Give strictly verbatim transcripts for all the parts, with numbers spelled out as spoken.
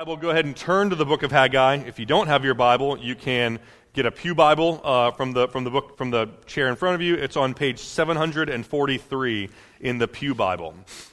Bible, go ahead and turn to the book of Haggai. If you don't have your Bible, you can get a pew Bible uh, from the from the book from the chair in front of you. It's on page seven hundred forty-three in the pew Bible.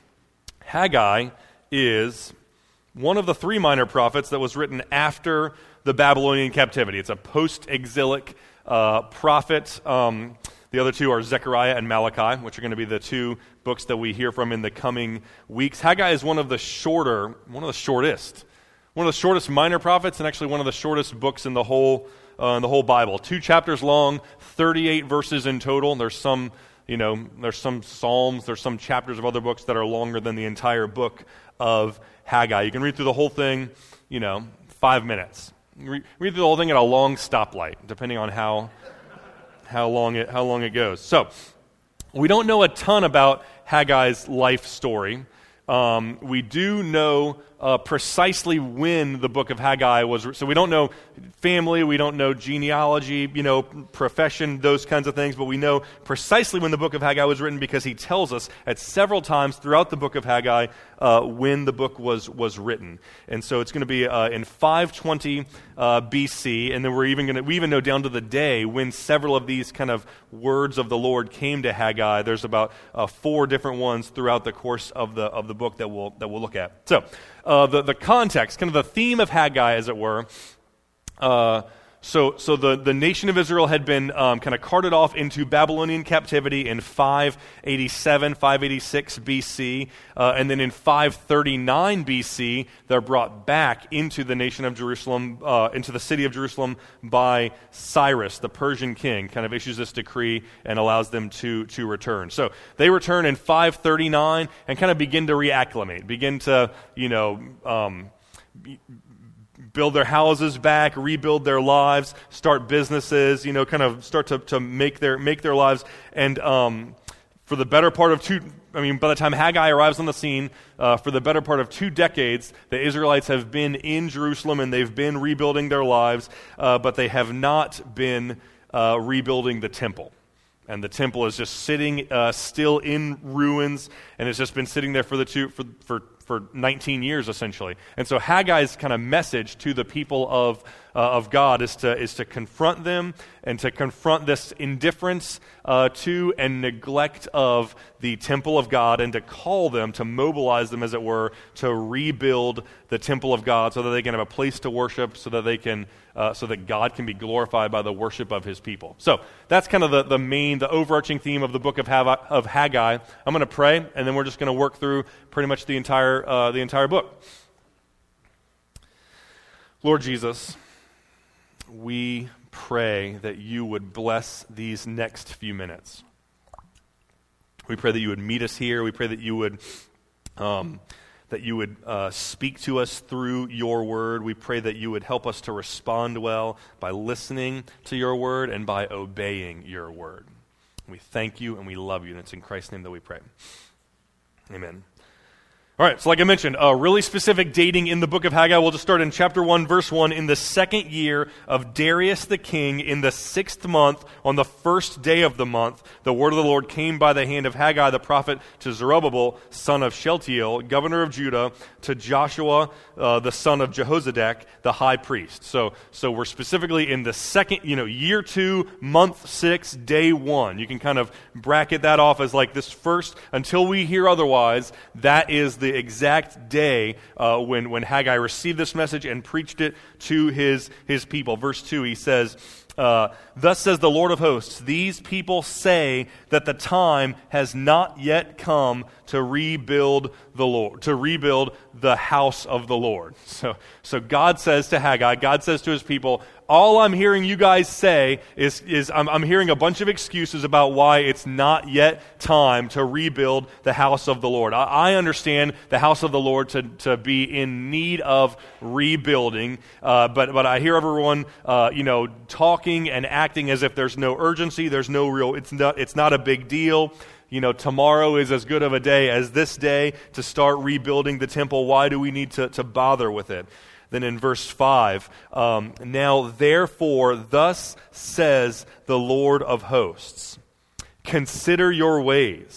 Haggai is one of the three minor prophets that was written after the Babylonian captivity. It's a post-exilic uh, prophet. Um, the other two are Zechariah and Malachi, which are going to be the two books that we hear from in the coming weeks. Haggai is one of the shorter, one of the shortest, one of the shortest minor prophets, and actually one of the shortest books in the whole uh, in the whole Bible. Two chapters long, thirty-eight verses in total. There's some, you know, there's some Psalms, there's some chapters of other books that are longer than the entire book of Haggai. You can read through the whole thing, you know, five minutes. Read through the whole thing at a long stoplight, depending on how how long it how long it goes. So, we don't know a ton about Haggai's life story. Um, we do know uh, precisely when the book of Haggai was. So we don't know family, we don't know genealogy, you know, profession, those kinds of things. But we know precisely when the book of Haggai was written because he tells us at several times throughout the book of Haggai uh, when the book was was written. And so it's going to be uh, in five twenty uh, B C, and then we're even going to we even know down to the day when several of these kind of words of the Lord came to Haggai. There's about uh, four different ones throughout the course of the of the book that we'll that we'll look at. So uh, the the context, kind of the theme of Haggai, as it were. Uh, so so the, the nation of Israel had been um, kind of carted off into Babylonian captivity in five eighty-seven, five eighty-six B C, uh, and then in five thirty-nine B C, they're brought back into the nation of Jerusalem, uh, into the city of Jerusalem by Cyrus, the Persian king, kind of issues this decree and allows them to, to return. So they return in five thirty-nine and kind of begin to reacclimate, begin to, you know, um, be, build their houses back, rebuild their lives, start businesses, you know, kind of start to, to make their make their lives. And um, for the better part of two, I mean, by the time Haggai arrives on the scene, uh, for the better part of two decades, the Israelites have been in Jerusalem and they've been rebuilding their lives, uh, but they have not been uh, rebuilding the temple. And the temple is just sitting uh, still in ruins, and it's just been sitting there for the two for for. for nineteen years, essentially. And so Haggai's kind of message to the people of uh, of God is to is to confront them and to confront this indifference uh, to and neglect of the temple of God, and to call them, to mobilize them, as it were, to rebuild the temple of God so that they can have a place to worship, so that they can uh, so that God can be glorified by the worship of his people. So that's kind of the, the main, the overarching theme of the book of, Hav- of Haggai. I'm going to pray, and then we're just going to work through pretty much the entire Uh, the entire book. Lord Jesus, we pray that you would bless these next few minutes. We pray that you would meet us here. We pray that you would um, that you would uh, speak to us through your word. We pray that you would help us to respond well by listening to your word and by obeying your word. We thank you and we love you, and it's in Christ's name that we pray. Amen. All right, so like I mentioned, uh, really specific dating in the book of Haggai. We'll just start in chapter one, verse one. In the second year of Darius the king, in the sixth month, on the first day of the month, the word of the Lord came by the hand of Haggai the prophet to Zerubbabel, son of Shealtiel, governor of Judah, to Joshua, uh, the son of Jehozadak, the high priest. So, so we're specifically in the second, you know, year two, month six, day one. You can kind of bracket that off as like this first, until we hear otherwise, that is the the exact day uh, when, when Haggai received this message and preached it to his, his people. Verse two, he says, uh, thus says the Lord of hosts, these people say that the time has not yet come to rebuild the Lord, to rebuild the house of the Lord. So, so God says to Haggai, God says to his people, all I'm hearing you guys say is, is I'm, I'm hearing a bunch of excuses about why it's not yet time to rebuild the house of the Lord. I, I understand the house of the Lord to, to be in need of rebuilding, uh, but but I hear everyone, uh, you know, talking and acting as if there's no urgency, there's no real, it's not, it's not a big deal. You know, tomorrow is as good of a day as this day to start rebuilding the temple. Why do we need to, to bother with it? Then in verse five, um, now therefore thus says the Lord of hosts, consider your ways.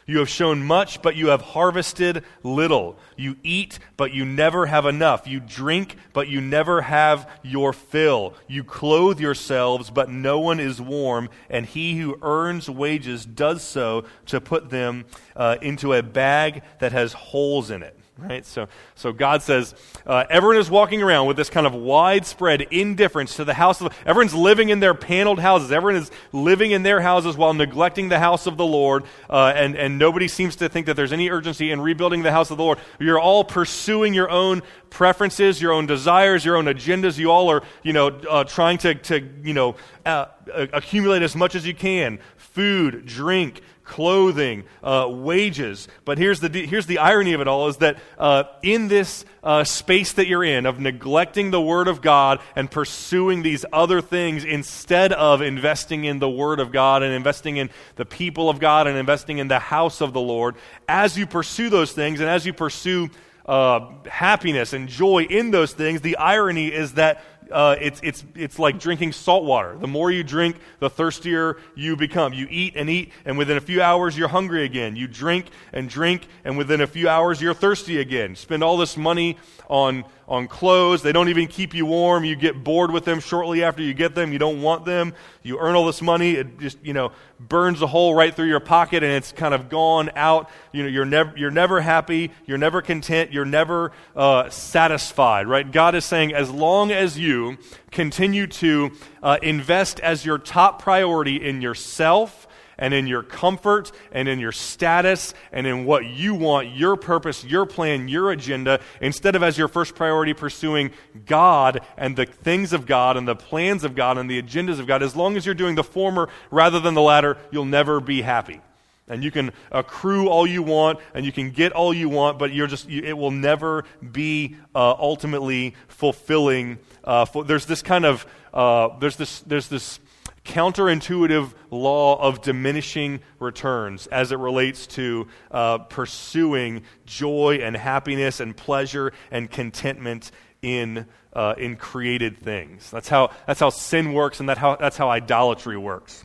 You have sown much, but you have harvested little. You eat, but you never have enough. You drink, but you never have your fill. You clothe yourselves, but no one is warm, and he who earns wages does so to put them uh, into a bag that has holes in it. Right? So so God says, uh, everyone is walking around with this kind of widespread indifference to the house of the, everyone's living in their paneled houses. Everyone is living in their houses while neglecting the house of the Lord, uh, and, and nobody seems to think that there's any urgency in rebuilding the house of the Lord. You're all pursuing your own preferences, your own desires, your own agendas. You all are, you know, uh, trying to, to, you know, uh, accumulate as much as you can. Food, drink, clothing, uh, wages. But here's the here's the irony of it all, is that uh, in this uh, space that you're in of neglecting the Word of God and pursuing these other things instead of investing in the Word of God and investing in the people of God and investing in the house of the Lord, as you pursue those things and as you pursue uh, happiness and joy in those things, the irony is that Uh, it's it's it's like drinking salt water. The more you drink, the thirstier you become. You eat and eat, and within a few hours you're hungry again. You drink and drink, and within a few hours you're thirsty again. Spend all this money on on clothes. They don't even keep you warm. You get bored with them shortly after you get them. You don't want them. You earn all this money. It just, you know, burns a hole right through your pocket, and it's kind of gone out. You know, you're never you're never happy. You're never content. You're never uh, satisfied. Right? God is saying, as long as you continue to uh, invest as your top priority in yourself and in your comfort and in your status and in what you want, your purpose, your plan, your agenda, instead of as your first priority pursuing God and the things of God and the plans of God and the agendas of God, as long as you're doing the former rather than the latter, you'll never be happy. And you can accrue all you want, and you can get all you want, but you're just you, it will never be uh, ultimately fulfilling. Uh, for, there's this kind of uh, there's this there's this counterintuitive law of diminishing returns as it relates to uh, pursuing joy and happiness and pleasure and contentment in uh, in created things. That's how that's how sin works, and that how that's how idolatry works.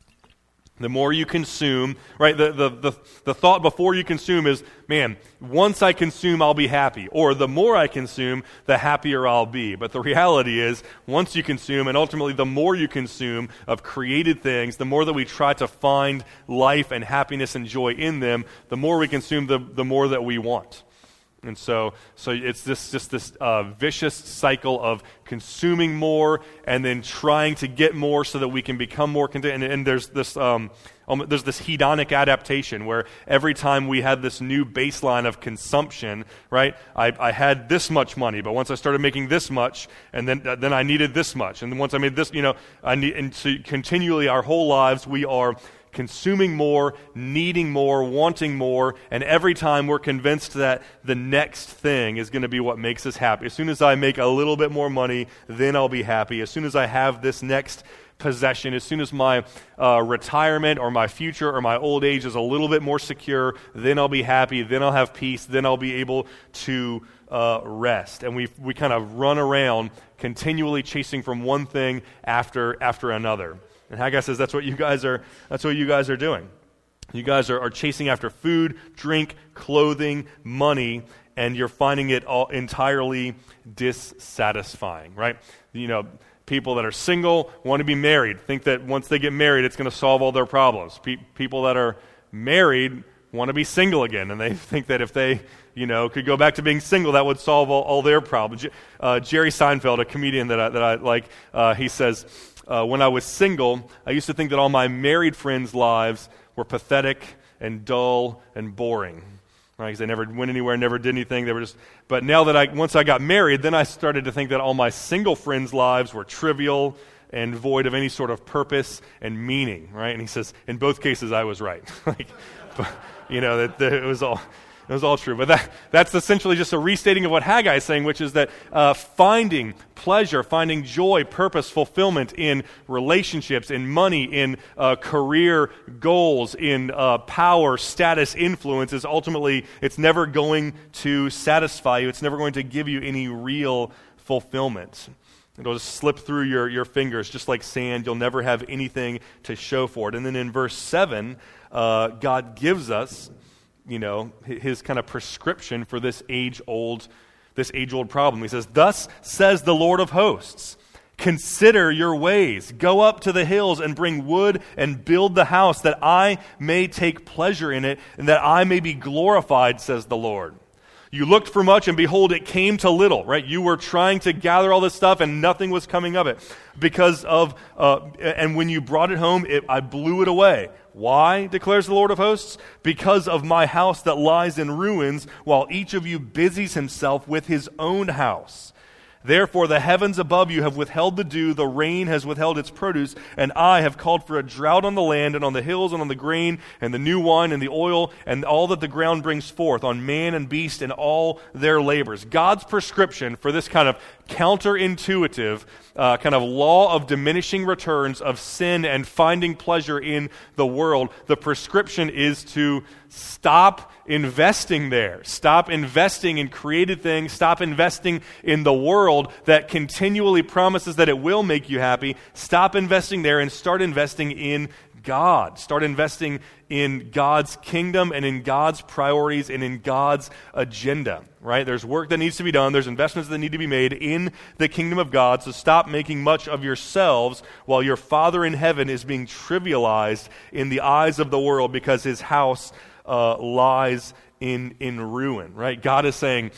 The more you consume, right, the, the, the, the thought before you consume is, man, once I consume, I'll be happy. Or the more I consume, the happier I'll be. But the reality is, once you consume, and ultimately the more you consume of created things, the more that we try to find life and happiness and joy in them, the more we consume, the, the more that we want. And so, so it's this just this uh, vicious cycle of consuming more and then trying to get more so that we can become more content. And, and there's this um, um, there's this hedonic adaptation where every time we had this new baseline of consumption, right? I, I had this much money, but once I started making this much, and then uh, then I needed this much, and then once I made this, you know, I need. And so continually, our whole lives, we are consuming more, needing more, wanting more, and every time we're convinced that the next thing is going to be what makes us happy. As soon as I make a little bit more money, then I'll be happy. As soon as I have this next possession, as soon as my uh, retirement or my future or my old age is a little bit more secure, then I'll be happy, then I'll have peace, then I'll be able to uh, rest. And we we kind of run around continually chasing from one thing after after another. And Haggai says that's what you guys are that's what you guys are doing. You guys are, are chasing after food, drink, clothing, money, and you're finding it all entirely dissatisfying, right? You know, people that are single want to be married, think that once they get married, it's going to solve all their problems. Pe- people that are married want to be single again, and they think that if they, you know, could go back to being single, that would solve all, all their problems. Uh, Jerry Seinfeld, a comedian that I, that I like, uh, he says, Uh, when I was single, I used to think that all my married friends' lives were pathetic and dull and boring, right? Because they never went anywhere, never did anything. They were just. But now that I, once I got married, then I started to think that all my single friends' lives were trivial and void of any sort of purpose and meaning, right? And he says, in both cases, I was right. like, but, you know, that, that it was all. It was all true. But that, that's essentially just a restating of what Haggai is saying, which is that uh, finding pleasure, finding joy, purpose, fulfillment in relationships, in money, in uh, career goals, in uh, power, status, influence is ultimately, it's never going to satisfy you. It's never going to give you any real fulfillment. It'll just slip through your, your fingers just like sand. You'll never have anything to show for it. And then in verse seven, uh, God gives us, you know, his kind of prescription for this age-old, this age-old problem. He says, "Thus says the Lord of hosts, consider your ways. Go up to the hills and bring wood and build the house, that I may take pleasure in it and that I may be glorified, says the Lord. You looked for much, and behold, it came to little," right? You were trying to gather all this stuff, and nothing was coming of it. Because of, uh, and when you brought it home, it, I blew it away. Why, declares the Lord of hosts? Because of my house that lies in ruins, while each of you busies himself with his own house. Therefore the heavens above you have withheld the dew, the rain has withheld its produce, and I have called for a drought on the land and on the hills and on the grain and the new wine and the oil and all that the ground brings forth, on man and beast and all their labors. God's prescription for this kind of counterintuitive uh, kind of law of diminishing returns of sin and finding pleasure in the world, the prescription is to stop investing there. Stop investing in created things. Stop investing in the world that continually promises that it will make you happy. Stop investing there and start investing in God. Start investing in God's kingdom and in God's priorities and in God's agenda, right? There's work that needs to be done. There's investments that need to be made in the kingdom of God. So stop making much of yourselves while your Father in heaven is being trivialized in the eyes of the world because his house uh, lies in, in ruin, right? God is saying,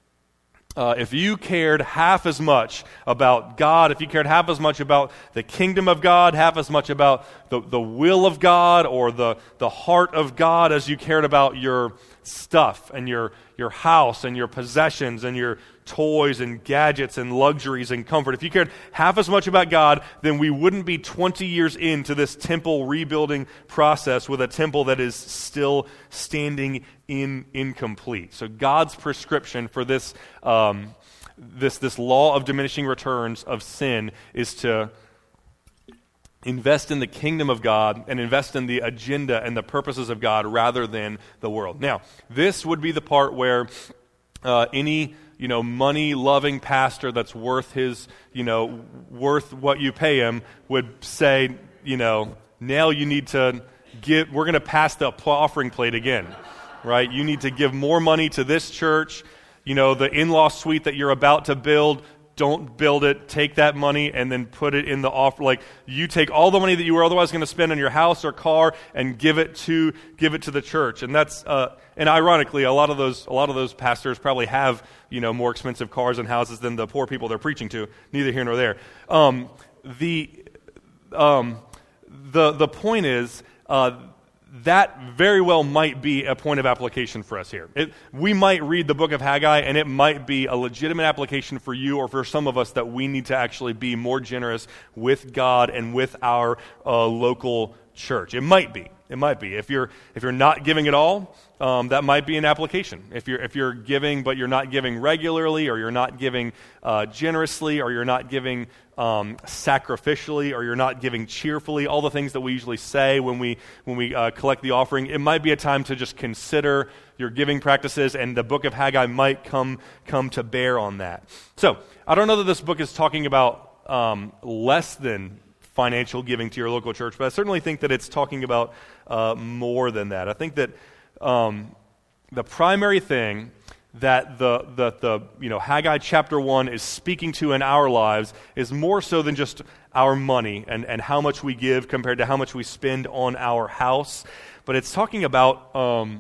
Uh, if you cared half as much about God, if you cared half as much about the kingdom of God, half as much about the, the will of God or the, the heart of God as you cared about your stuff and your, your house and your possessions and your toys and gadgets and luxuries and comfort, if you cared half as much about God, then we wouldn't be twenty years into this temple rebuilding process with a temple that is still standing in incomplete. So God's prescription for this um, this this law of diminishing returns of sin is to invest in the kingdom of God and invest in the agenda and the purposes of God rather than the world. Now, this would be the part where uh, any you know, money-loving pastor that's worth his, you know, worth what you pay him would say, you know, now you need to give, we're going to pass the offering plate again, right? You need to give more money to this church. You know, the in-law suite that you're about to build, don't build it. Take that money and then put it in the offer. Like, you take all the money that you were otherwise going to spend on your house or car and give it to give it to the church. And that's uh, and ironically, a lot of those a lot of those pastors probably have, you know, more expensive cars and houses than the poor people they're preaching to. Neither here nor there. Um, the um, the the point is. Uh, That very well might be a point of application for us here. It, we might read the book of Haggai, and it might be a legitimate application for you or for some of us that we need to actually be more generous with God and with our uh, local church. It might be. It might be. If you're if you're not giving at all, um, that might be an application. If you're if you're giving but you're not giving regularly, or you're not giving uh, generously, or you're not giving um, sacrificially, or you're not giving cheerfully, all the things that we usually say when we when we uh, collect the offering, it might be a time to just consider your giving practices, and the book of Haggai might come come to bear on that. So I don't know that this book is talking about um, less than financial giving to your local church, but I certainly think that it's talking about uh, more than that. I think that um, the primary thing that the, the the you know Haggai chapter one is speaking to in our lives is more so than just our money and, and how much we give compared to how much we spend on our house, but it's talking about um,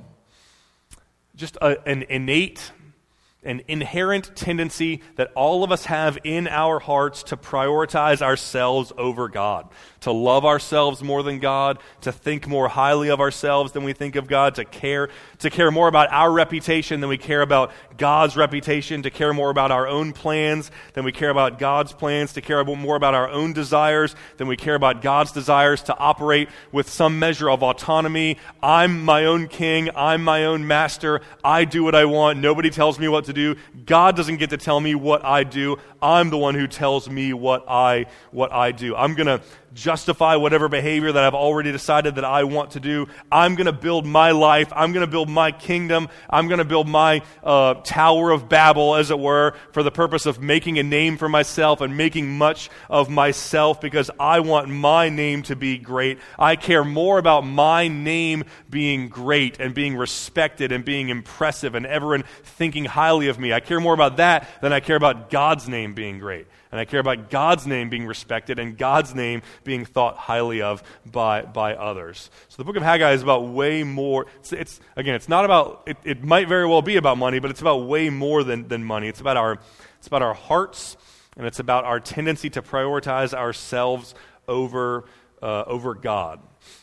just a, an innate, an inherent tendency that all of us have in our hearts to prioritize ourselves over God, to love ourselves more than God, to think more highly of ourselves than we think of God, to care to care more about our reputation than we care about God's reputation, to care more about our own plans than we care about God's plans, to care more about our own desires than we care about God's desires, to operate with some measure of autonomy. I'm my own king, I'm my own master, I do what I want, nobody tells me what to do. God doesn't get to tell me what I do. I'm the one who tells me what I what I do. I'm going to justify whatever behavior that I've already decided that I want to do. I'm going to build my life. I'm going to build my kingdom. I'm going to build my uh, Tower of Babel, as it were, for the purpose of making a name for myself and making much of myself, because I want my name to be great. I care more about my name being great and being respected and being impressive and everyone thinking highly of me. I care more about that than I care about God's name being great. And I care about God's name being respected and God's name being thought highly of by by others. So the book of Haggai is about way more. It's, it's again, it's not about. It, it might very well be about money, but it's about way more than than money. It's about our. It's about our hearts, and it's about our tendency to prioritize ourselves over uh, over God.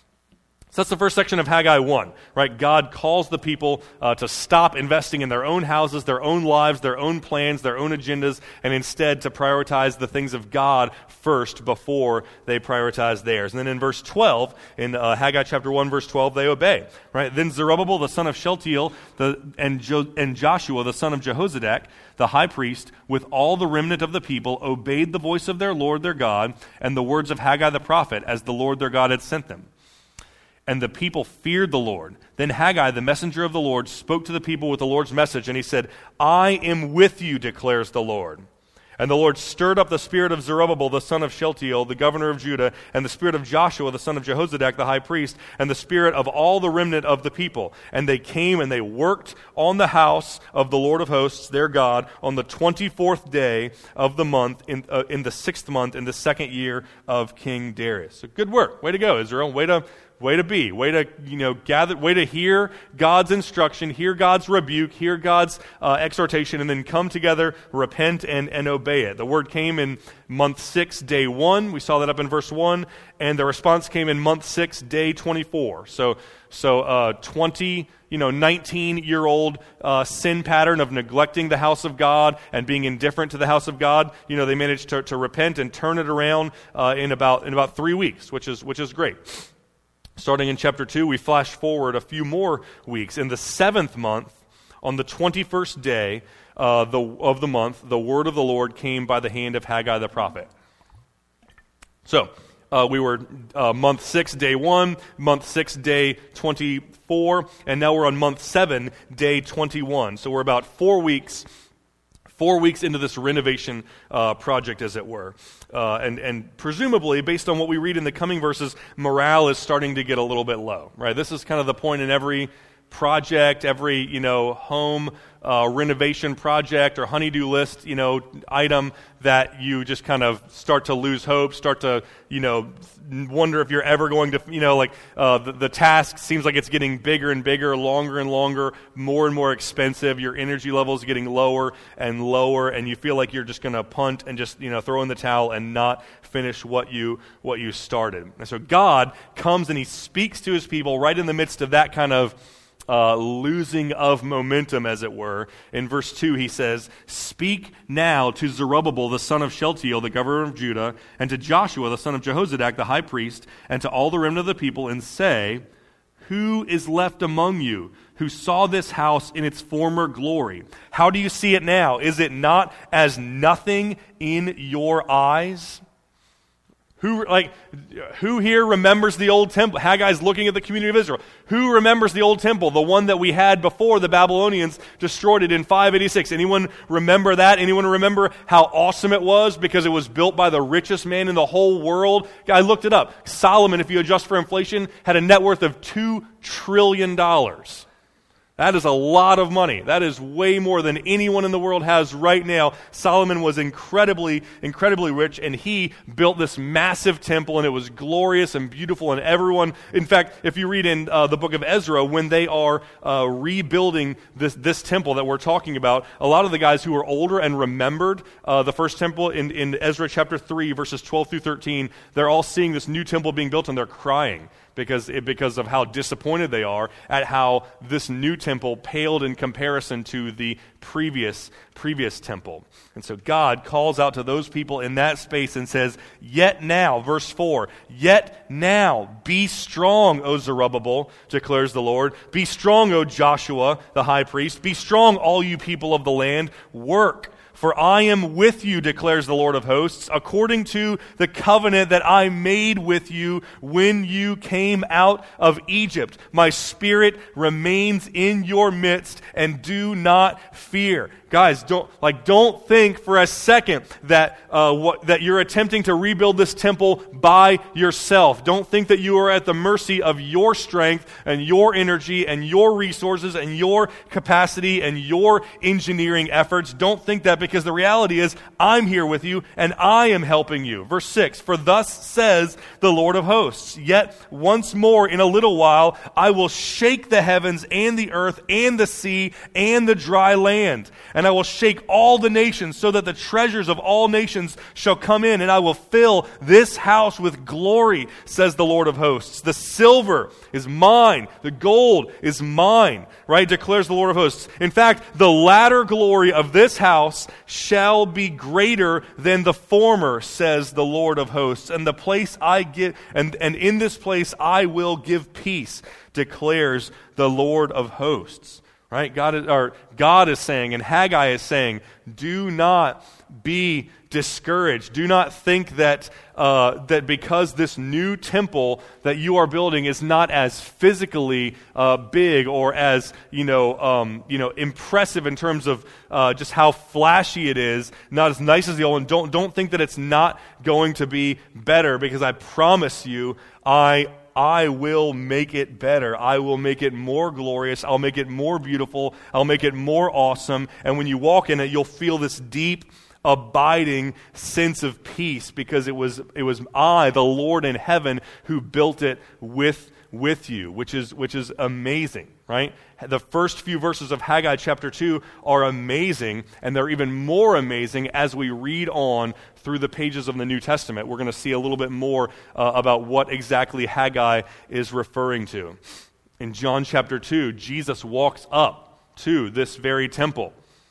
So that's the first section of Haggai one, right? God calls the people uh, to stop investing in their own houses, their own lives, their own plans, their own agendas, and instead to prioritize the things of God first before they prioritize theirs. And then in verse twelve, in uh, Haggai chapter one, verse twelve, they obey, right? Then Zerubbabel, the son of Shealtiel, the, and, jo- and Joshua, the son of Jehozadak, the high priest, with all the remnant of the people, obeyed the voice of their Lord their God and the words of Haggai the prophet, as the Lord their God had sent them. And the people feared the Lord. Then Haggai, the messenger of the Lord, spoke to the people with the Lord's message, and he said, I am with you, declares the Lord. And the Lord stirred up the spirit of Zerubbabel, the son of Shealtiel, the governor of Judah, and the spirit of Joshua, the son of Jehozadak, the high priest, and the spirit of all the remnant of the people. And they came and they worked on the house of the Lord of hosts, their God, on the twenty-fourth day of the month, in, uh, in the sixth month, in the second year of King Darius. So good work. Way to go, Israel. Way to... Way to be, way to, you know, gather, way to hear God's instruction, hear God's rebuke, hear God's uh, exhortation, and then come together, repent, and, and obey it. The word came in month six, day one. We saw that up in verse one, and the response came in month six, day twenty-four. So, so uh, twenty, you know, nineteen-year-old uh, sin pattern of neglecting the house of God and being indifferent to the house of God. You know, they managed to, to repent and turn it around uh, in about in about three weeks, which is which is great. Starting in chapter two, we flash forward a few more weeks. In the seventh month, on the twenty-first day uh, the, of the month, the word of the Lord came by the hand of Haggai the prophet. So, uh, we were uh, month six, day one, month six, day twenty-four, and now we're on month seven, day twenty-one. So we're about four weeks Four weeks into this renovation uh, project, as it were. Uh, and, and presumably, based on what we read in the coming verses, morale is starting to get a little bit low, right? This is kind of the point in every project, every, you know, home uh, renovation project or honey-do list, you know, item that you just kind of start to lose hope, start to, you know, wonder if you're ever going to, you know, like uh, the, the task seems like it's getting bigger and bigger, longer and longer, more and more expensive. Your energy level is getting lower and lower, and you feel like you're just going to punt and just, you know, throw in the towel and not finish what you what you started. And so God comes and he speaks to his people right in the midst of that kind of Uh, losing of momentum, as it were. In verse two, he says, Speak now to Zerubbabel, the son of Shealtiel, the governor of Judah, and to Joshua, the son of Jehozadak, the high priest, and to all the remnant of the people, and say, Who is left among you who saw this house in its former glory? How do you see it now? Is it not as nothing in your eyes? Who like who here remembers the old temple? Haggai's looking at the community of Israel. Who remembers the old temple, the one that we had before the Babylonians destroyed it in five eighty-six? Anyone remember that? Anyone remember how awesome it was because it was built by the richest man in the whole world? I looked it up. Solomon, if you adjust for inflation, had a net worth of two trillion dollars. That is a lot of money. That is way more than anyone in the world has right now. Solomon was incredibly, incredibly rich, and he built this massive temple, and it was glorious and beautiful, and everyone, in fact, if you read in uh, the book of Ezra, when they are uh, rebuilding this, this temple that we're talking about, a lot of the guys who were older and remembered uh, the first temple in, in Ezra chapter three, verses twelve through thirteen, they're all seeing this new temple being built, and they're crying because it, because of how disappointed they are at how this new temple paled in comparison to the previous previous temple. And so God calls out to those people in that space and says, "Yet now," verse four, "Yet now be strong, O Zerubbabel, declares the Lord. Be strong, O Joshua, the high priest. Be strong, all you people of the land. Work. For I am with you, declares the Lord of hosts, according to the covenant that I made with you when you came out of Egypt. My spirit remains in your midst, and do not fear." Guys, don't like don't think for a second that uh, what, that you're attempting to rebuild this temple by yourself. Don't think that you are at the mercy of your strength and your energy and your resources and your capacity and your engineering efforts. Don't think that, because the reality is I'm here with you and I am helping you. Verse six, "For thus says the Lord of hosts, yet once more in a little while I will shake the heavens and the earth and the sea and the dry land. And I will shake all the nations, so that the treasures of all nations shall come in, and I will fill this house with glory, says the Lord of hosts. The silver is mine, the gold is mine," right? Declares the Lord of hosts. "In fact, the latter glory of this house shall be greater than the former, says the Lord of hosts. And the place I give, and, and in this place I will give peace, declares the Lord of hosts." Right? God is, or God is saying, and Haggai is saying, do not be discouraged. Do not think that uh, that because this new temple that you are building is not as physically uh, big or as you know um, you know impressive in terms of uh, just how flashy it is, not as nice as the old one. Don't don't think that it's not going to be better, because I promise you, I. I will make it better. I will make it more glorious. I'll make it more beautiful. I'll make it more awesome. And when you walk in it, you'll feel this deep, abiding sense of peace, because it was it was I, the Lord in heaven, who built it with with you, which is which is amazing, right? The first few verses of Haggai chapter two are amazing, and they're even more amazing as we read on through the pages of the New Testament. We're going to see a little bit more uh, about what exactly Haggai is referring to. In John chapter two, Jesus walks up to this very temple,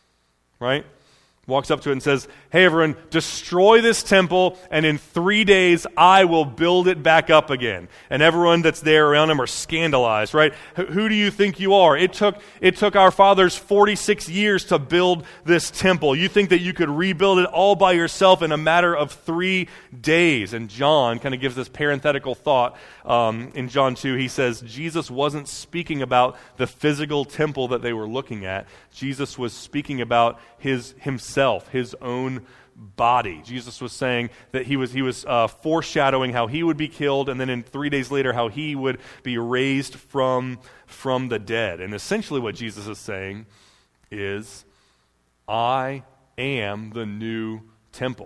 right? Walks up to it and says, "Hey everyone, destroy this temple, and in three days I will build it back up again." And everyone that's there around him are scandalized, right? Who, who do you think you are? It took it took our fathers forty-six years to build this temple. You think that you could rebuild it all by yourself in a matter of three days? And John kind of gives this parenthetical thought um, in John two. He says Jesus wasn't speaking about the physical temple that they were looking at. Jesus was speaking about his himself, his own body. Jesus was saying that he was he was uh, foreshadowing how he would be killed, and then in three days later how he would be raised from from the dead. And essentially what Jesus is saying is, I am the new temple.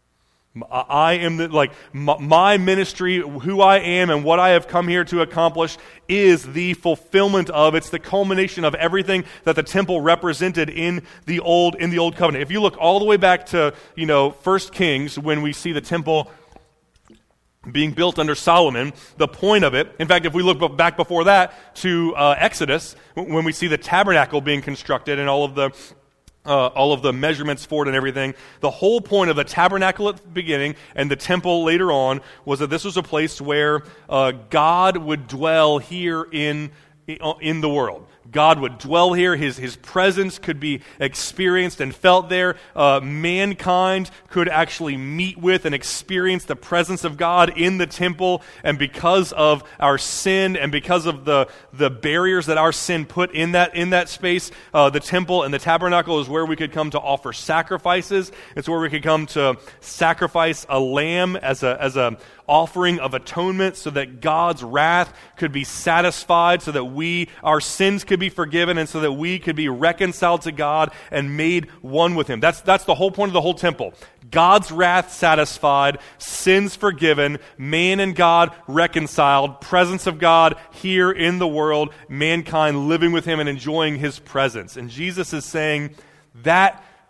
I am the, like my ministry, who I am and what I have come here to accomplish is the fulfillment of, it's the culmination of everything that the temple represented in the old in the old covenant. If you look all the way back to, you know, First Kings, when we see the temple being built under Solomon, the point of it, in fact, if we look back before that to uh, Exodus, when we see the tabernacle being constructed and all of the Uh, all of the measurements for it and everything. The whole point of the tabernacle at the beginning and the temple later on was that this was a place where uh, God would dwell here in in the world. God would dwell here. His, his presence could be experienced and felt there. Uh, mankind could actually meet with and experience the presence of God in the temple. And because of our sin and because of the, the barriers that our sin put in that, in that space, uh, the temple and the tabernacle is where we could come to offer sacrifices. It's where we could come to sacrifice a lamb as a, as a offering of atonement, so that God's wrath could be satisfied, so that we, our sins could be forgiven, and so that we could be reconciled to God and made one with Him. That's that's the whole point of the whole temple. God's wrath satisfied, sins forgiven, man and God reconciled, presence of God here in the world, mankind living with Him and enjoying His presence. And Jesus is saying that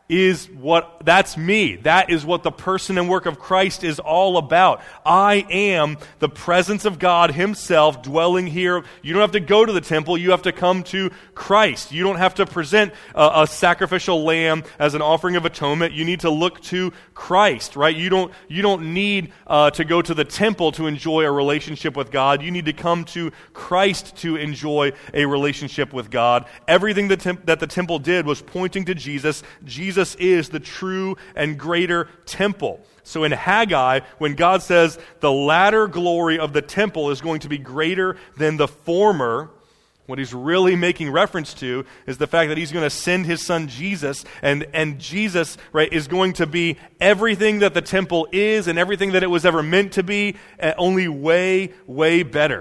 is what, that's me. That is what the person and work of Christ is all about. I am the presence of God himself dwelling here. You don't have to go to the temple. You have to come to Christ. You don't have to present a, a sacrificial lamb as an offering of atonement. You need to look to Christ, right? You don't, you don't need uh, to go to the temple to enjoy a relationship with God. You need to come to Christ to enjoy a relationship with God. Everything that, temp- that the temple did was pointing to Jesus. Jesus Jesus is the true and greater temple. So in Haggai, when God says the latter glory of the temple is going to be greater than the former, what he's really making reference to is the fact that he's going to send his son Jesus, and, and Jesus, right, is going to be everything that the temple is and everything that it was ever meant to be, only way, way better.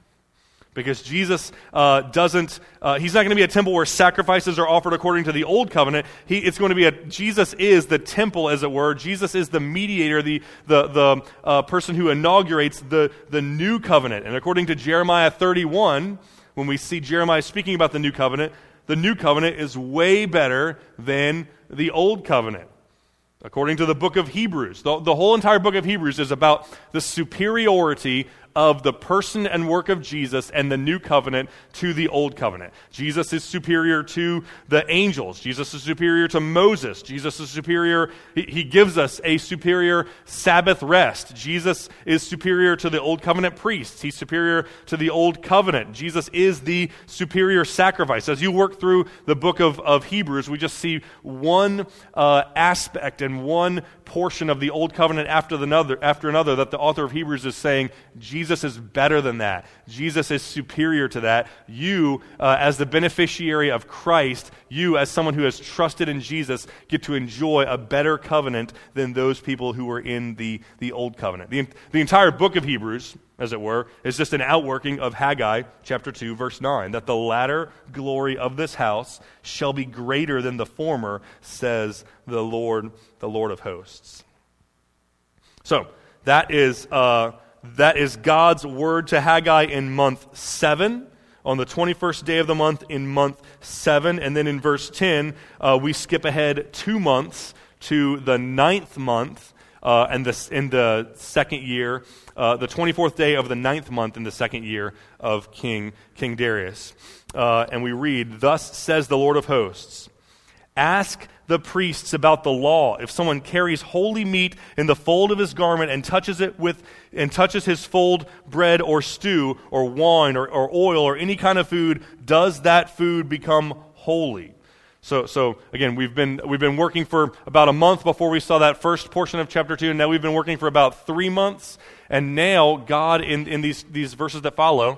Because Jesus uh, doesn't, uh, he's not going to be a temple where sacrifices are offered according to the old covenant. He, it's going to be a, Jesus is the temple, as it were. Jesus is the mediator, the the the uh, person who inaugurates the, the new covenant. And according to Jeremiah thirty-one, when we see Jeremiah speaking about the new covenant, the new covenant is way better than the old covenant. According to the book of Hebrews, the, the whole entire book of Hebrews is about the superiority of the person and work of Jesus and the new covenant to the old covenant. Jesus is superior to the angels. Jesus is superior to Moses. Jesus is superior, he, he gives us a superior Sabbath rest. Jesus is superior to the old covenant priests. He's superior to the old covenant. Jesus is the superior sacrifice. As you work through the book of, of Hebrews, we just see one uh, aspect and one portion of the old covenant after another, after another that the author of Hebrews is saying, Jesus is better than that. Jesus is superior to that. You, uh, as the beneficiary of Christ, you, as someone who has trusted in Jesus, get to enjoy a better covenant than those people who were in the, the old covenant. The, the entire book of Hebrews, as it were, is just an outworking of Haggai chapter two, verse nine, that the latter glory of this house shall be greater than the former, says the Lord, the Lord of hosts. So, that is uh, that is God's word to Haggai in month seven, on the twenty-first day of the month in month seven, and then in verse ten, uh, we skip ahead two months to the ninth month, uh, and this in the second year, uh, the twenty-fourth day of the ninth month in the second year of King King Darius. Uh, and we read, "Thus says the Lord of hosts, ask the priests about the law. If someone carries holy meat in the fold of his garment and touches it with and touches his fold bread or stew or wine or, or oil or any kind of food, does that food become holy?" So, so again, we've been we've been working for about a month before we saw that first portion of chapter two, and now we've been working for about three months, and now God in, in these these verses that follow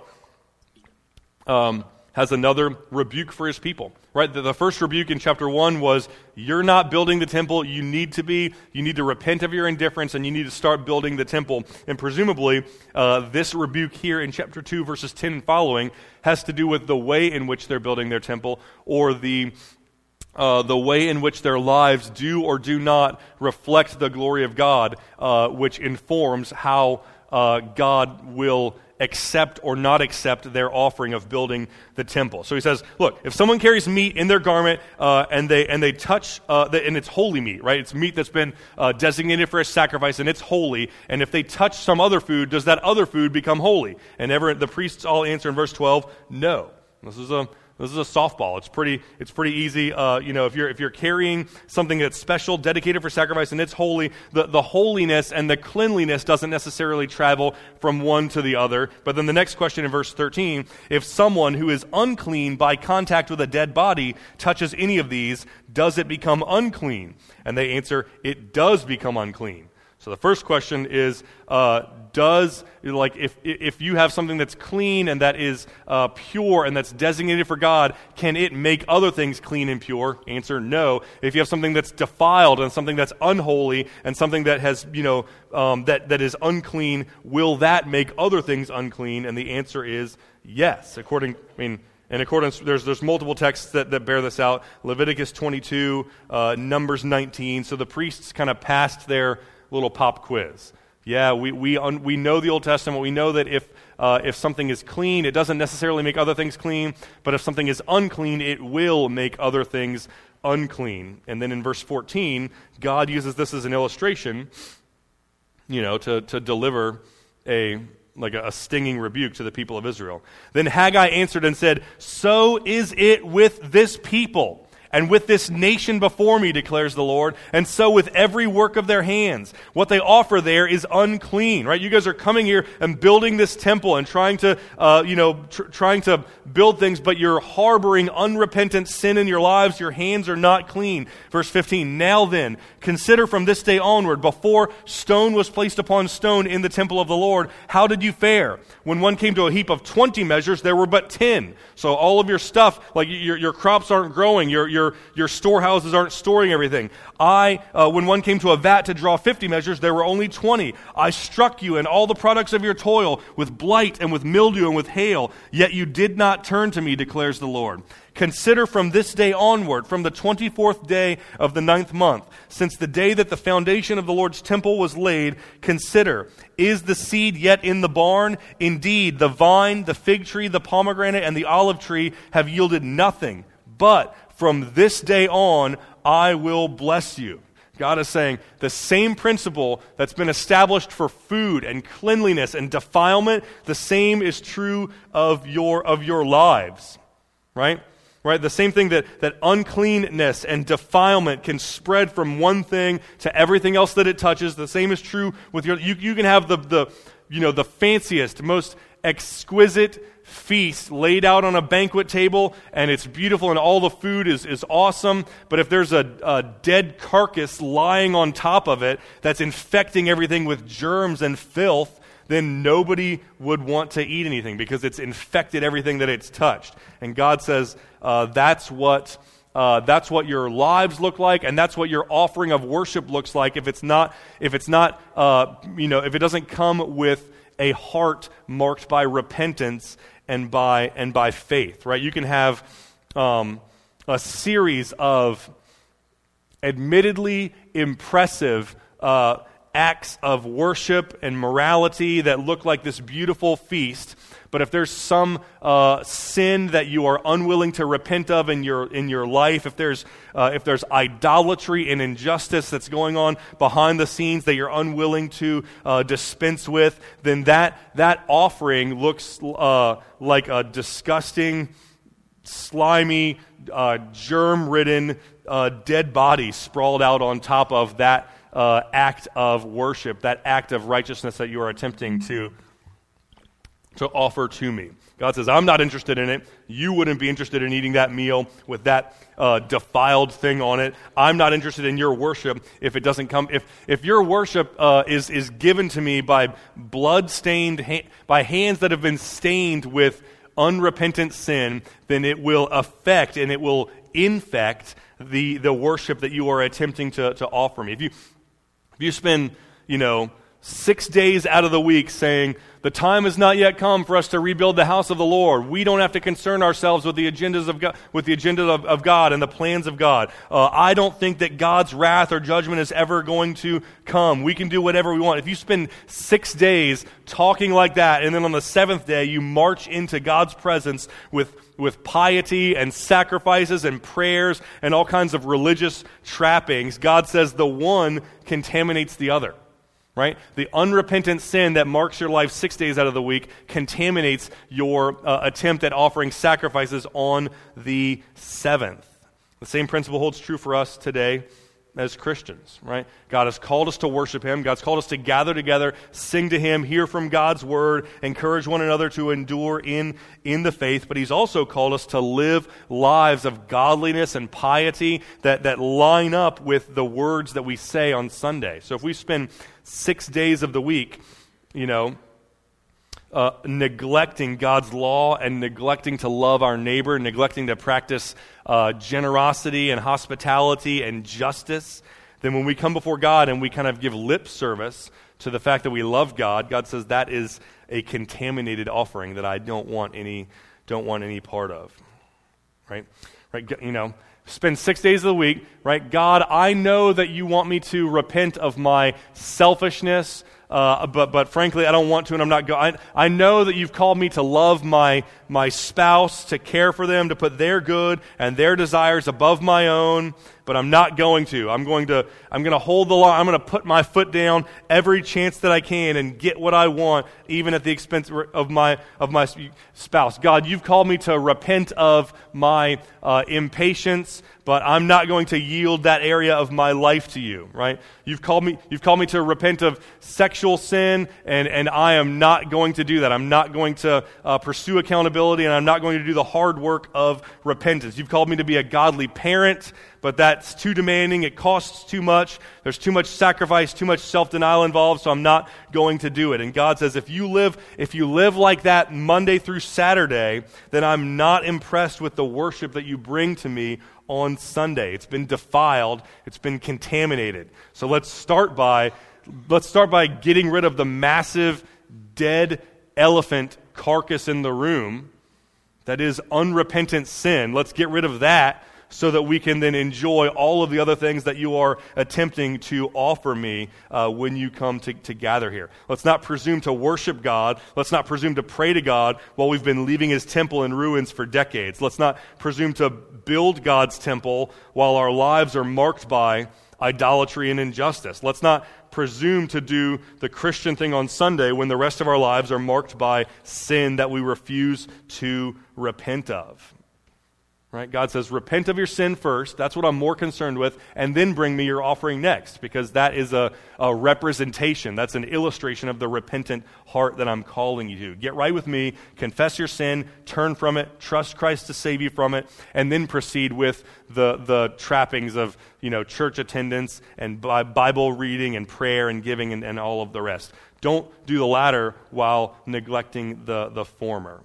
um, has another rebuke for his people. Right? The, the first rebuke in chapter one was, you're not building the temple, you need to be, you need to repent of your indifference, and you need to start building the temple. And presumably, uh, this rebuke here in chapter two, verses ten and following, has to do with the way in which they're building their temple, or the Uh, the way in which their lives do or do not reflect the glory of God, uh, which informs how uh, God will accept or not accept their offering of building the temple. So he says, look, if someone carries meat in their garment uh, and they and they touch, uh, the, and it's holy meat, right? It's meat that's been uh, designated for a sacrifice, and it's holy. And if they touch some other food, does that other food become holy? And ever the priests all answer in verse twelve, no. This is a This is a softball. It's pretty. It's pretty easy. Uh, you know, if you're if you're carrying something that's special, dedicated for sacrifice, and it's holy, the, the holiness and the cleanliness doesn't necessarily travel from one to the other. But then the next question in verse thirteen: if someone who is unclean by contact with a dead body touches any of these, does it become unclean? And they answer, it does become unclean. So the first question is, uh, does, like, if if you have something that's clean and that is uh, pure and that's designated for God, can it make other things clean and pure? Answer, no. If you have something that's defiled and something that's unholy and something that has, you know, um, that, that is unclean, will that make other things unclean? And the answer is yes. According, I mean, in accordance, there's there's multiple texts that, that bear this out. Leviticus twenty-two, uh, Numbers nineteen. So the priests kind of passed their little pop quiz. Yeah, we we un, we know the Old Testament. We know that if uh, if something is clean, it doesn't necessarily make other things clean. But if something is unclean, it will make other things unclean. And then in verse fourteen, God uses this as an illustration, you know, to, to deliver a like a, a stinging rebuke to the people of Israel. Then Haggai answered and said, "So is it with this people, and with this nation before me, declares the Lord, and so with every work of their hands. What they offer there is unclean," right? You guys are coming here and building this temple and trying to, uh, you know, tr- trying to build things, but you're harboring unrepentant sin in your lives. Your hands are not clean. Verse fifteen, "Now then, consider from this day onward, before stone was placed upon stone in the temple of the Lord, how did you fare? When one came to a heap of twenty measures, there were but ten. So all of your stuff, like your, your crops aren't growing, your, your, your storehouses aren't storing everything. I, uh, when one came to a vat to draw fifty measures, there were only twenty. I struck you and all the products of your toil with blight and with mildew and with hail, yet you did not turn to me, declares the Lord. Consider from this day onward, from the twenty-fourth day of the ninth month, since the day that the foundation of the Lord's temple was laid, consider, is the seed yet in the barn? Indeed, the vine, the fig tree, the pomegranate, and the olive tree have yielded nothing. But from this day on, I will bless you." God is saying the same principle that's been established for food and cleanliness and defilement, the same is true of your, of your lives, right? Right? The same thing that, that uncleanness and defilement can spread from one thing to everything else that it touches. The same is true with your, you, you can have the, the, you know, the fanciest, most exquisite feast laid out on a banquet table, and it's beautiful and all the food is, is awesome, but if there's a, a dead carcass lying on top of it that's infecting everything with germs and filth, then nobody would want to eat anything because it's infected everything that it's touched. And God says uh, that's what uh, that's what your lives look like, and that's what your offering of worship looks like. If it's not, if it's not, uh, you know, if it doesn't come with a heart marked by repentance and by and by faith, right? You can have um, a series of admittedly impressive Uh, acts of worship and morality that look like this beautiful feast, but if there's some uh, sin that you are unwilling to repent of in your in your life, if there's uh, if there's idolatry and injustice that's going on behind the scenes that you're unwilling to uh, dispense with, then that that offering looks uh, like a disgusting, slimy, uh, germ-ridden uh, dead body sprawled out on top of that Uh, act of worship, that act of righteousness that you are attempting to, to offer to me. God says, I'm not interested in it. You wouldn't be interested in eating that meal with that uh, defiled thing on it. I'm not interested in your worship if it doesn't come, if if your worship uh, is, is given to me by blood-stained, ha- by hands that have been stained with unrepentant sin, then it will affect and it will infect the, the worship that you are attempting to, to offer me. If you If you spend, you know, six days out of the week saying, the time has not yet come for us to rebuild the house of the Lord. We don't have to concern ourselves with the agendas of God, with the agenda of, of God and the plans of God. Uh, I don't think that God's wrath or judgment is ever going to come. We can do whatever we want. If you spend six days talking like that, and then on the seventh day you march into God's presence with with piety and sacrifices and prayers and all kinds of religious trappings, God says the one contaminates the other, right? The unrepentant sin that marks your life six days out of the week contaminates your uh, attempt at offering sacrifices on the seventh. The same principle holds true for us today as Christians, right? God has called us to worship Him. God's called us to gather together, sing to Him, hear from God's Word, encourage one another to endure in, in the faith. But He's also called us to live lives of godliness and piety that, that line up with the words that we say on Sunday. So if we spend six days of the week, you know, Uh, neglecting God's law and neglecting to love our neighbor, neglecting to practice uh, generosity and hospitality and justice, then when we come before God and we kind of give lip service to the fact that we love God, God says that is a contaminated offering that I don't want any don't want any part of. Right? Right? You know, spend six days of the week, right? God, I know that you want me to repent of my selfishness, Uh, but but frankly, I don't want to, and I'm not going. I know that you've called me to love my my spouse, to care for them, to put their good and their desires above my own. But I'm not going to. I'm going to. I'm going to hold the line. I'm going to put my foot down every chance that I can and get what I want, even at the expense of my of my spouse. God, you've called me to repent of my uh, impatience, but I'm not going to yield that area of my life to you. Right? You've called me. You've called me to repent of sexual sin, and and I am not going to do that. I'm not going to uh, pursue accountability, and I'm not going to do the hard work of repentance. You've called me to be a godly parent, but that's too demanding. It costs too much. There's too much sacrifice, too much self-denial involved, so I'm not going to do it. And God says, if you live, if you live like that Monday through Saturday, then I'm not impressed with the worship that you bring to me on Sunday. It's been defiled. It's been contaminated. So let's start by let's start by getting rid of the massive dead elephant carcass in the room. That is unrepentant sin. Let's get rid of that, so that we can then enjoy all of the other things that you are attempting to offer me uh, when you come to, to gather here. Let's not presume to worship God. Let's not presume to pray to God while we've been leaving His temple in ruins for decades. Let's not presume to build God's temple while our lives are marked by idolatry and injustice. Let's not presume to do the Christian thing on Sunday when the rest of our lives are marked by sin that we refuse to repent of. Right? God says, repent of your sin first. That's what I'm more concerned with. And then bring me your offering next, because that is a, a representation. That's an illustration of the repentant heart that I'm calling you to. Get right with me, confess your sin, turn from it, trust Christ to save you from it, and then proceed with the, the trappings of, you know, church attendance and Bible reading and prayer and giving and, and all of the rest. Don't do the latter while neglecting the, the former.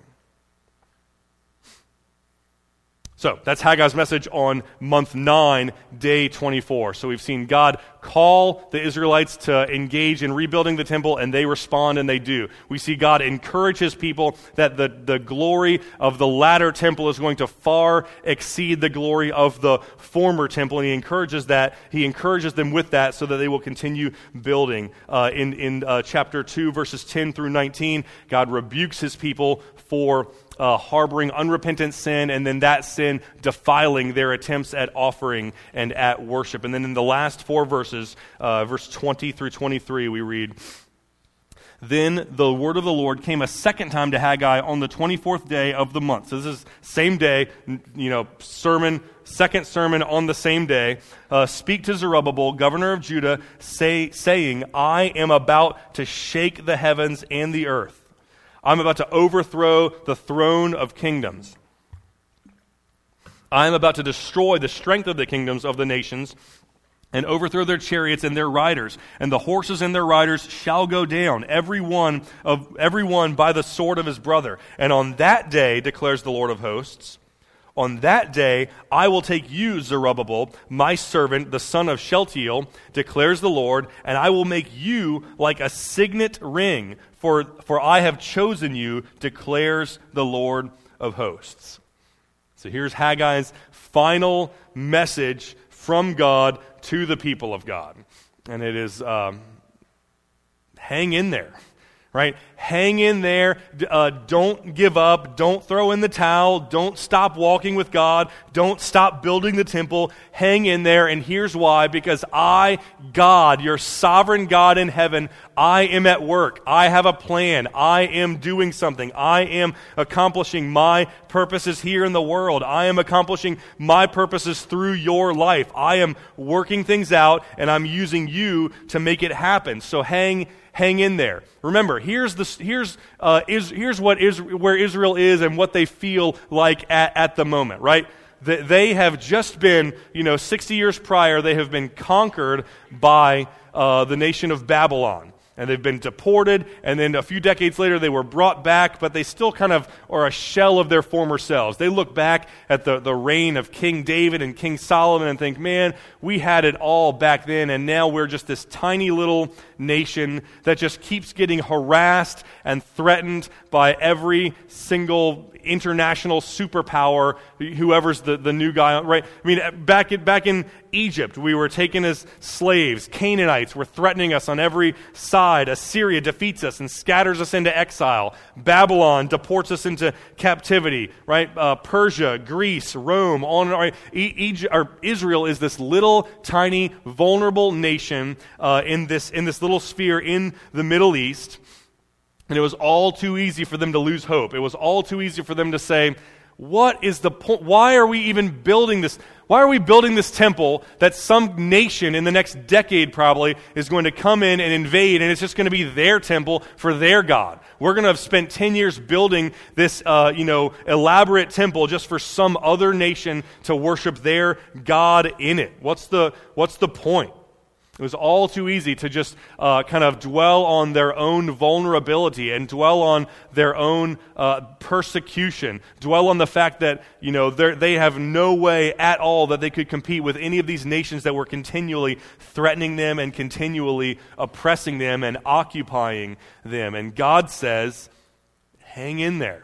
So that's Haggai's message on month nine, day twenty-four. So we've seen God call the Israelites to engage in rebuilding the temple, and they respond, and they do. We see God encourage His people that the, the glory of the latter temple is going to far exceed the glory of the former temple, and He encourages that. He encourages them with that so that they will continue building. Uh, in in uh, chapter two, verses ten through nineteen, God rebukes His people for Uh, harboring unrepentant sin, and then that sin defiling their attempts at offering and at worship. And then in the last four verses, uh, verse twenty through twenty-three, we read, Then the word of the Lord came a second time to Haggai on the twenty-fourth day of the month. So this is same day, you know, sermon, second sermon on the same day. Uh, Speak to Zerubbabel, governor of Judah, say, saying, I am about to shake the heavens and the earth. I'm about to overthrow the throne of kingdoms. I am about to destroy the strength of the kingdoms of the nations and overthrow their chariots and their riders, and the horses and their riders shall go down, every one of every one by the sword of his brother. And on that day, declares the Lord of hosts, on that day I will take you, Zerubbabel, my servant, the son of Shealtiel, declares the Lord, and I will make you like a signet ring, for, for I have chosen you, declares the Lord of hosts. So here's Haggai's final message from God to the people of God. And it is, um, hang in there. Right? Hang in there. Uh, don't give up. Don't throw in the towel. Don't stop walking with God. Don't stop building the temple. Hang in there. And here's why. Because I, God, your sovereign God in heaven, I am at work. I have a plan. I am doing something. I am accomplishing my purposes here in the world. I am accomplishing my purposes through your life. I am working things out, and I'm using you to make it happen. So hang Hang in there. Remember, here's the here's uh, is here's what is where Israel is and what they feel like at, at the moment, right? They, they have just been, you know, sixty years prior, they have been conquered by uh, the nation of Babylon. And they've been deported, and then a few decades later they were brought back, but they still kind of are a shell of their former selves. They look back at the, the reign of King David and King Solomon and think, man, we had it all back then, and now we're just this tiny little nation that just keeps getting harassed and threatened by every single international superpower, whoever's the, the new guy, right? I mean, back in, back in Egypt, we were taken as slaves. Canaanites were threatening us on every side. Assyria defeats us and scatters us into exile. Babylon deports us into captivity, right? Uh, Persia, Greece, Rome, on and on. Right? E- Egypt, or Israel is this little, tiny, vulnerable nation uh, in this in this little sphere in the Middle East. And it was all too easy for them to lose hope. It was all too easy for them to say, what is the point? Why are we even building this? Why are we building this temple that some nation in the next decade probably is going to come in and invade, and it's just going to be their temple for their God? We're going to have spent ten years building this, uh, you know, elaborate temple just for some other nation to worship their God in it. What's the what's the point? It was all too easy to just uh, kind of dwell on their own vulnerability and dwell on their own uh, persecution, dwell on the fact that, you know, they have no way at all that they could compete with any of these nations that were continually threatening them and continually oppressing them and occupying them. And God says, hang in there.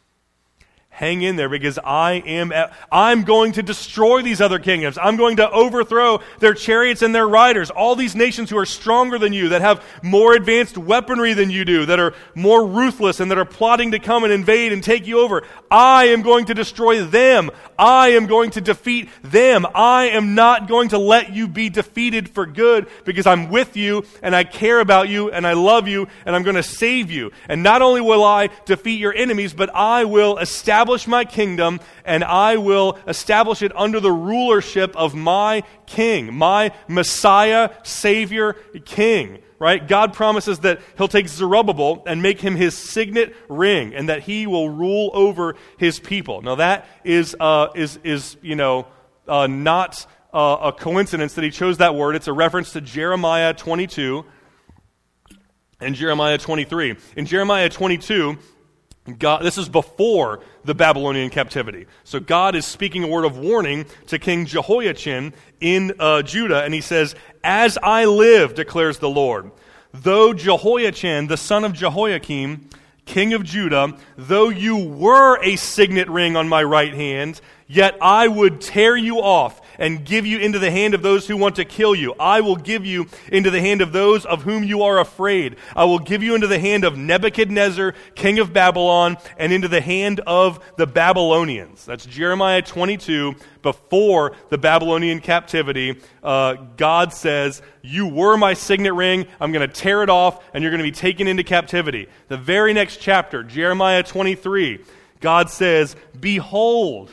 Hang in there, because I am at, I'm going to destroy these other kingdoms. I'm going to overthrow their chariots and their riders. All these nations who are stronger than you, that have more advanced weaponry than you do, that are more ruthless and that are plotting to come and invade and take you over. I am going to destroy them. I am going to defeat them. I am not going to let you be defeated for good, because I'm with you and I care about you and I love you and I'm going to save you. And not only will I defeat your enemies, but I will establish my kingdom, and I will establish it under the rulership of my king, my Messiah, Savior, King. Right? God promises that he'll take Zerubbabel and make him his signet ring, and that he will rule over his people. Now that is, uh, is, is you know, uh, not uh, a coincidence that he chose that word. It's a reference to Jeremiah twenty-two and Jeremiah twenty-three. In Jeremiah twenty-two, God, this is before the Babylonian captivity. So God is speaking a word of warning to King Jehoiachin in uh, Judah, and he says, "As I live, declares the Lord, though Jehoiachin, the son of Jehoiakim, king of Judah, though you were a signet ring on my right hand, yet I would tear you off and give you into the hand of those who want to kill you. I will give you into the hand of those of whom you are afraid. I will give you into the hand of Nebuchadnezzar, king of Babylon, and into the hand of the Babylonians." That's Jeremiah twenty-two, before the Babylonian captivity. Uh, God says, you were my signet ring, I'm going to tear it off, and you're going to be taken into captivity. The very next chapter, Jeremiah twenty-three, God says, "Behold,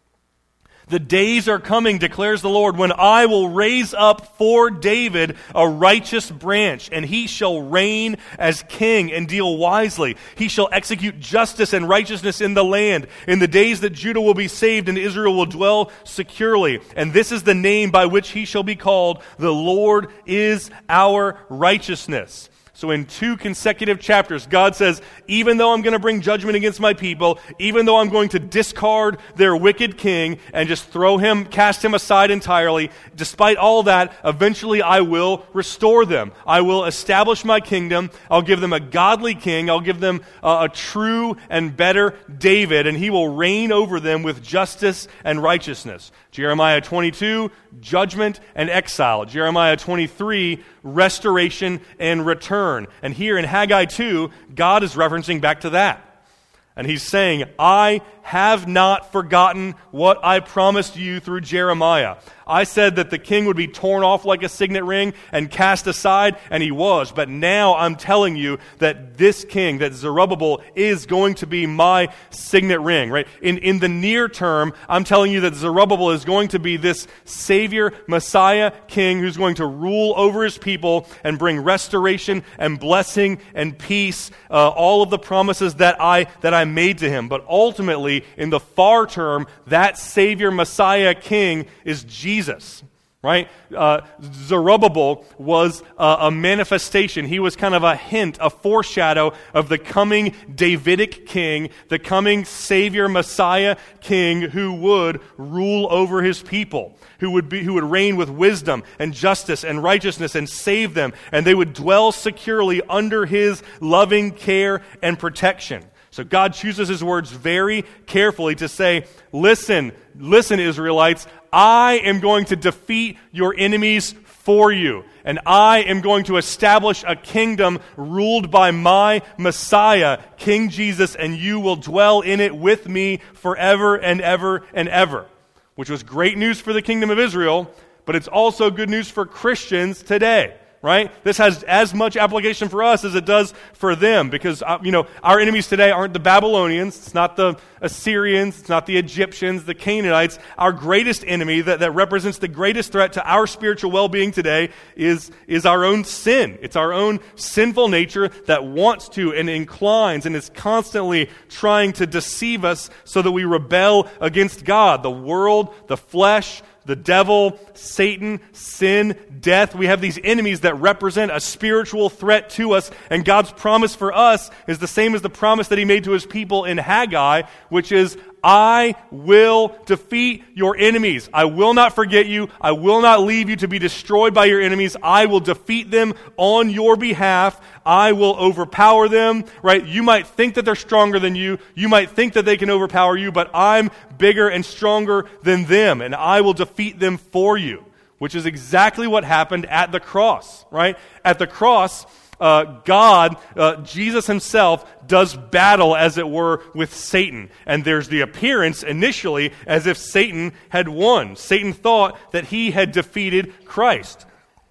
the days are coming, declares the Lord, when I will raise up for David a righteous branch, and he shall reign as king and deal wisely. He shall execute justice and righteousness in the land. In the days that Judah will be saved and Israel will dwell securely. And this is the name by which he shall be called. The Lord is our righteousness." So in two consecutive chapters, God says, even though I'm going to bring judgment against my people, even though I'm going to discard their wicked king and just throw him, cast him aside entirely, despite all that, eventually I will restore them. I will establish my kingdom. I'll give them a godly king. I'll give them uh, a true and better David, and he will reign over them with justice and righteousness. Jeremiah twenty-two, judgment and exile. Jeremiah twenty-three, restoration and return. And here in Haggai two, God is referencing back to that. And he's saying, I have not forgotten what I promised you through Jeremiah. I said that the king would be torn off like a signet ring and cast aside, and he was. But now I'm telling you that this king, that Zerubbabel, is going to be my signet ring, right? In, in the near term, I'm telling you that Zerubbabel is going to be this Savior, Messiah, king who's going to rule over his people and bring restoration and blessing and peace, uh, all of the promises that I, that I made to him. But ultimately, in the far term, that Savior, Messiah, king is Jesus. Jesus, right? Uh, Zerubbabel was uh, a manifestation. He was kind of a hint, a foreshadow of the coming Davidic king, the coming Savior, Messiah king who would rule over his people, who would be, who would reign with wisdom and justice and righteousness and save them, and they would dwell securely under his loving care and protection. So God chooses his words very carefully to say, listen, listen, Israelites, I am going to defeat your enemies for you, and I am going to establish a kingdom ruled by my Messiah, King Jesus, and you will dwell in it with me forever and ever and ever. Which was great news for the kingdom of Israel, but it's also good news for Christians today. Right? This has as much application for us as it does for them, because uh, you know our enemies today aren't the Babylonians, it's not the Assyrians, it's not the Egyptians, the Canaanites. Our greatest enemy that, that represents the greatest threat to our spiritual well-being today is, is our own sin. It's our own sinful nature that wants to and inclines and is constantly trying to deceive us so that we rebel against God. The world, the flesh, the devil, Satan, sin, death. We have these enemies that represent a spiritual threat to us, and God's promise for us is the same as the promise that he made to his people in Haggai, which is, I will defeat your enemies. I will not forget you. I will not leave you to be destroyed by your enemies. I will defeat them on your behalf. I will overpower them, right? You might think that they're stronger than you. You might think that they can overpower you, but I'm bigger and stronger than them, and I will defeat them for you, which is exactly what happened at the cross, right? At the cross, Uh, God, uh, Jesus himself, does battle, as it were, with Satan. And there's the appearance, initially, as if Satan had won. Satan thought that he had defeated Christ.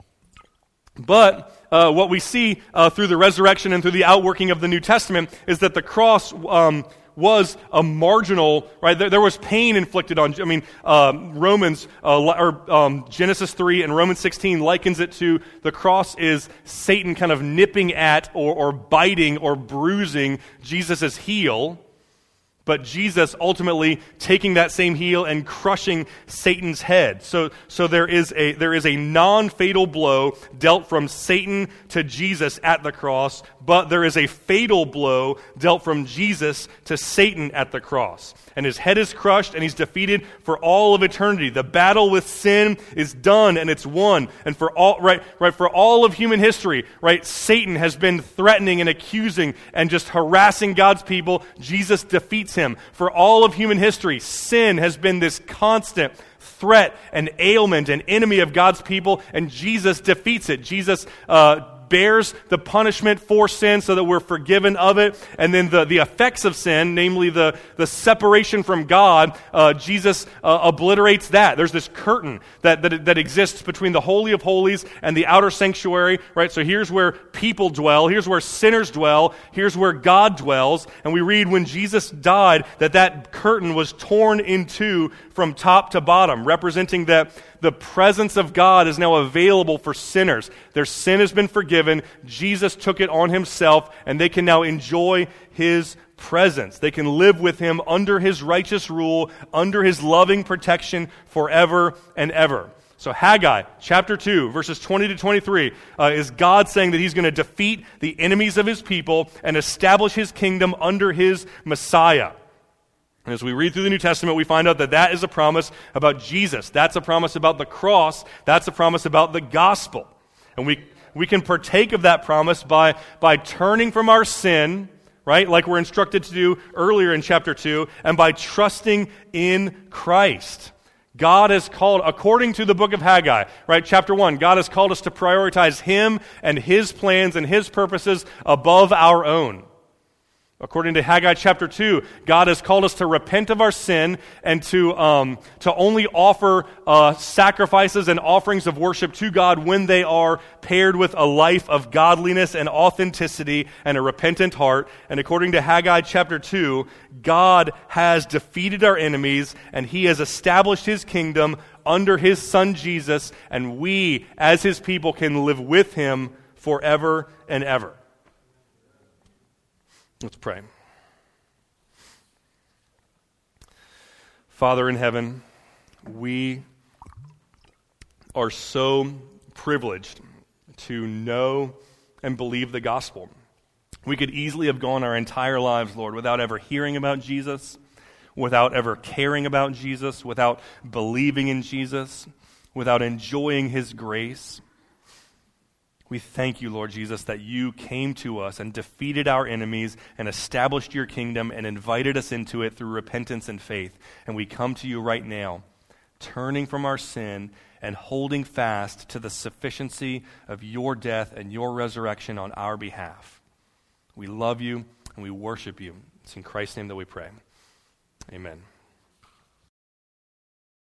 But uh, what we see uh, through the resurrection and through the outworking of the New Testament is that the cross um, was a marginal, right? There, there was pain inflicted on, I mean, uh, Romans, uh, or um, Genesis three and Romans sixteen likens it to the cross is Satan kind of nipping at or, or biting or bruising Jesus' heel, but Jesus ultimately taking that same heel and crushing Satan's head. So, so there is a there is a non-fatal blow dealt from Satan to Jesus at the cross, but there is a fatal blow dealt from Jesus to Satan at the cross. And his head is crushed, and he's defeated for all of eternity. The battle with sin is done, and it's won. And for all right, right for all of human history, right, Satan has been threatening and accusing and just harassing God's people. Jesus defeats him. For all of human history, sin has been this constant threat and ailment and enemy of God's people, and Jesus defeats it. Jesus uh bears the punishment for sin so that we're forgiven of it. And then the, the effects of sin, namely the, the separation from God, uh, Jesus uh, obliterates that. There's this curtain that, that that exists between the Holy of Holies and the outer sanctuary, right? So here's where people dwell. Here's where sinners dwell. Here's where God dwells. And we read when Jesus died that that curtain was torn in two from top to bottom, representing that the presence of God is now available for sinners. Their sin has been forgiven. Jesus took it on himself, and they can now enjoy his presence. They can live with him under his righteous rule, under his loving protection forever and ever. So Haggai, chapter two, verses twenty to twenty-three, uh, is God saying that he's going to defeat the enemies of his people and establish his kingdom under his Messiah. And as we read through the New Testament, we find out that that is a promise about Jesus. That's a promise about the cross. That's a promise about the gospel. And we we can partake of that promise by, by turning from our sin, right, like we're instructed to do earlier in chapter two, and by trusting in Christ. God has called, according to the book of Haggai, right, chapter one, God has called us to prioritize him and his plans and his purposes above our own. According to Haggai chapter two, God has called us to repent of our sin and to um, to only offer uh, sacrifices and offerings of worship to God when they are paired with a life of godliness and authenticity and a repentant heart. And according to Haggai chapter two, God has defeated our enemies and he has established his kingdom under his son Jesus, and we as his people can live with him forever and ever. Let's pray. Father in heaven, we are so privileged to know and believe the gospel. We could easily have gone our entire lives, Lord, without ever hearing about Jesus, without ever caring about Jesus, without believing in Jesus, without enjoying his grace. We thank you, Lord Jesus, that you came to us and defeated our enemies and established your kingdom and invited us into it through repentance and faith. And we come to you right now, turning from our sin and holding fast to the sufficiency of your death and your resurrection on our behalf. We love you and we worship you. It's in Christ's name that we pray. Amen.